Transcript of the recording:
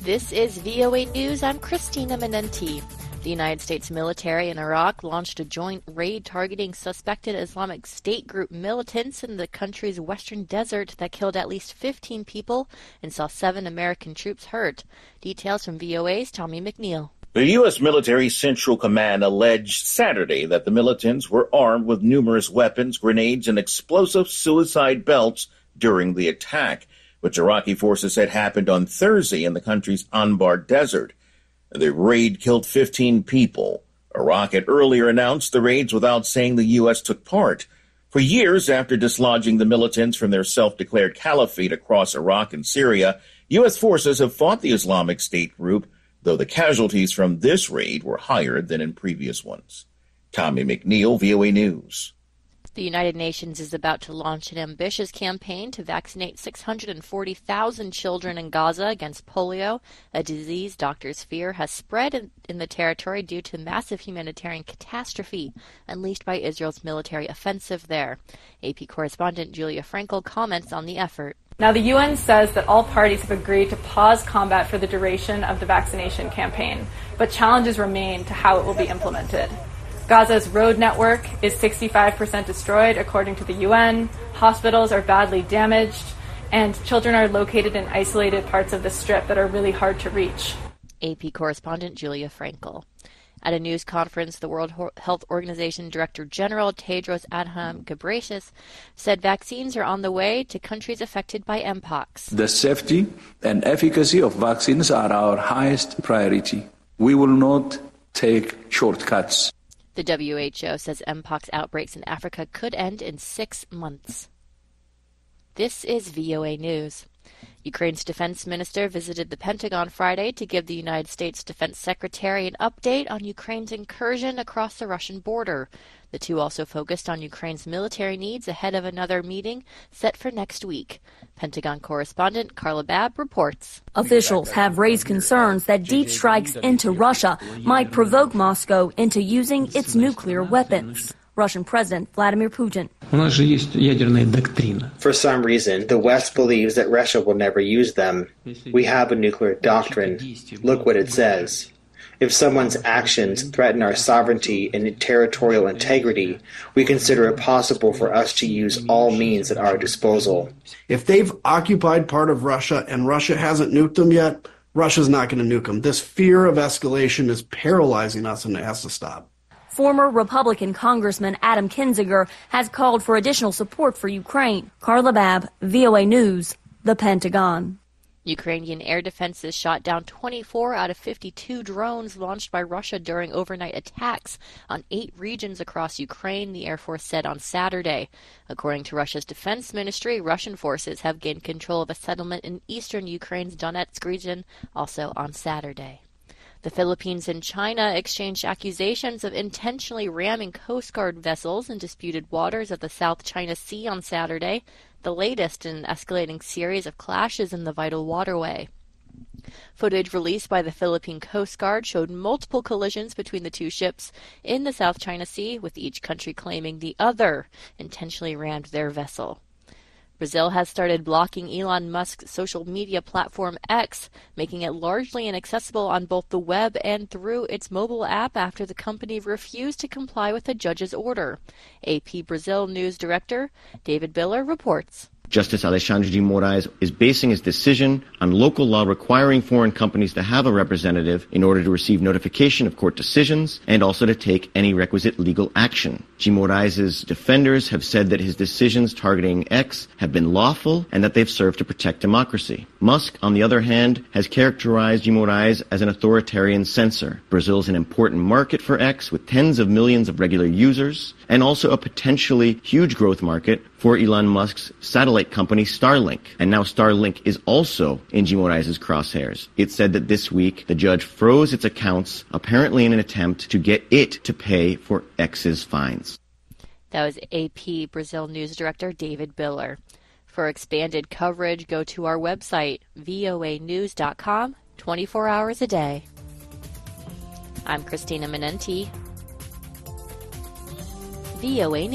This is VOA News. I'm Christina Menenti. The United States military and Iraq launched a joint raid targeting suspected Islamic State group militants in the country's western desert that killed at least 15 people and saw 7 American troops hurt. Details from VOA's Tommy McNeil. The U.S. Military Central Command alleged Saturday that the militants were armed with numerous weapons, grenades, and explosive suicide belts during the attack, which Iraqi forces said happened on Thursday in the country's Anbar Desert. The raid killed 15 people. Iraq had earlier announced the raids without saying the U.S. took part. For years after dislodging the militants from their self-declared caliphate across Iraq and Syria, U.S. forces have fought the Islamic State group, though the casualties from this raid were higher than in previous ones. Tommy McNeil, VOA News. The United Nations is about to launch an ambitious campaign to vaccinate 640,000 children in Gaza against polio, a disease doctors fear has spread in the territory due to massive humanitarian catastrophe unleashed by Israel's military offensive there. AP correspondent Julia Frankel comments on the effort. Now, the UN says that all parties have agreed to pause combat for the duration of the vaccination campaign, but challenges remain to how it will be implemented. Gaza's road network is 65% destroyed, according to the UN. Hospitals are badly damaged, and children are located in isolated parts of the strip that are really hard to reach. AP correspondent Julia Frankel. At a news conference, the World Health Organization Director General Tedros Adhanom Ghebreyesus said vaccines are on the way to countries affected by Mpox. The safety and efficacy of vaccines are our highest priority. We will not take shortcuts. The WHO says Mpox outbreaks in Africa could end in 6 months. This is VOA News. Ukraine's defense minister visited the Pentagon Friday to give the United States Defense Secretary an update on Ukraine's incursion across the Russian border. The two also focused on Ukraine's military needs ahead of another meeting set for next week. Pentagon correspondent Carla Babb reports. Officials have raised concerns that deep strikes into Russia might provoke Moscow into using its nuclear weapons. Russian President Vladimir Putin. For some reason, the West believes that Russia will never use them. We have a nuclear doctrine. Look what it says. If someone's actions threaten our sovereignty and territorial integrity, we consider it possible for us to use all means at our disposal. If they've occupied part of Russia and Russia hasn't nuked them yet, Russia's not going to nuke them. This fear of escalation is paralyzing us, and it has to stop. Former Republican Congressman Adam Kinzinger has called for additional support for Ukraine. Carla Babb, VOA News, the Pentagon. Ukrainian air defenses shot down 24 out of 52 drones launched by Russia during overnight attacks on 8 regions across Ukraine, the Air Force said on Saturday. According to Russia's defense ministry, Russian forces have gained control of a settlement in eastern Ukraine's Donetsk region also on Saturday. The Philippines and China exchanged accusations of intentionally ramming Coast Guard vessels in disputed waters of the South China Sea on Saturday, the latest in an escalating series of clashes in the vital waterway. Footage released by the Philippine Coast Guard showed multiple collisions between the two ships in the South China Sea, with each country claiming the other intentionally rammed their vessel. Brazil has started blocking Elon Musk's social media platform X, making it largely inaccessible on both the web and through its mobile app after the company refused to comply with a judge's order. AP Brazil News Director David Biller reports. Justice Alexandre de Moraes is basing his decision on local law requiring foreign companies to have a representative in order to receive notification of court decisions and also to take any requisite legal action. De Moraes' defenders have said that his decisions targeting X have been lawful and that they've served to protect democracy. Musk, on the other hand, has characterized de Moraes as an authoritarian censor. Brazil is an important market for X with tens of millions of regular users and also a potentially huge growth market for Elon Musk's satellite company Starlink. And now Starlink is also in de Moraes' crosshairs. It said that this week the judge froze its accounts, apparently in an attempt to get it to pay for X's fines. That was AP Brazil News Director David Biller. For expanded coverage, go to our website, voanews.com, 24 hours a day. I'm Christina Menenti, VOA News.